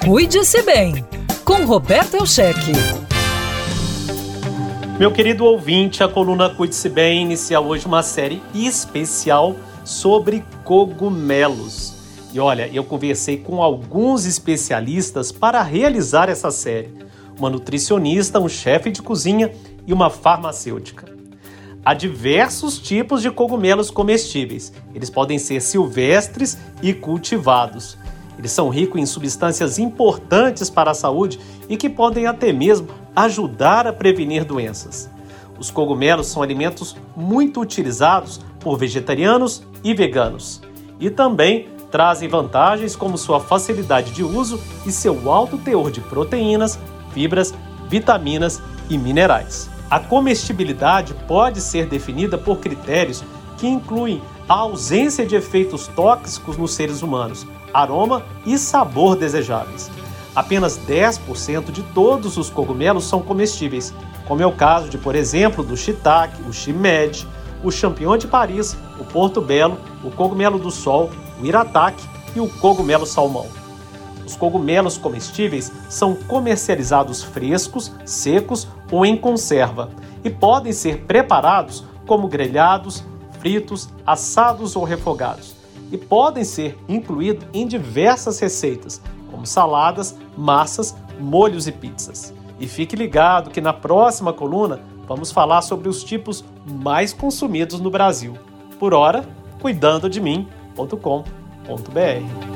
Cuide-se bem, com Roberto Elcheque. Meu querido ouvinte, a coluna Cuide-se Bem inicia hoje uma série especial sobre cogumelos. E olha, eu conversei com alguns especialistas para realizar essa série. Uma nutricionista, um chefe de cozinha e uma farmacêutica. Há diversos tipos de cogumelos comestíveis. Eles podem ser silvestres e cultivados. Eles são ricos em substâncias importantes para a saúde e que podem até mesmo ajudar a prevenir doenças. Os cogumelos são alimentos muito utilizados por vegetarianos e veganos. E também trazem vantagens como sua facilidade de uso e seu alto teor de proteínas, fibras, vitaminas e minerais. A comestibilidade pode ser definida por critérios que incluem a ausência de efeitos tóxicos nos seres humanos, aroma e sabor desejáveis. Apenas 10% de todos os cogumelos são comestíveis, como é o caso de, por exemplo, do shiitake, o shimeji, o champignon de Paris, o portobello, o cogumelo do sol, o irataki e o cogumelo salmão. Os cogumelos comestíveis são comercializados frescos, secos ou em conserva e podem ser preparados como grelhados, fritos, assados ou refogados. E podem ser incluídos em diversas receitas, como saladas, massas, molhos e pizzas. E fique ligado que na próxima coluna vamos falar sobre os tipos mais consumidos no Brasil. Por hora, cuidandodemim.com.br.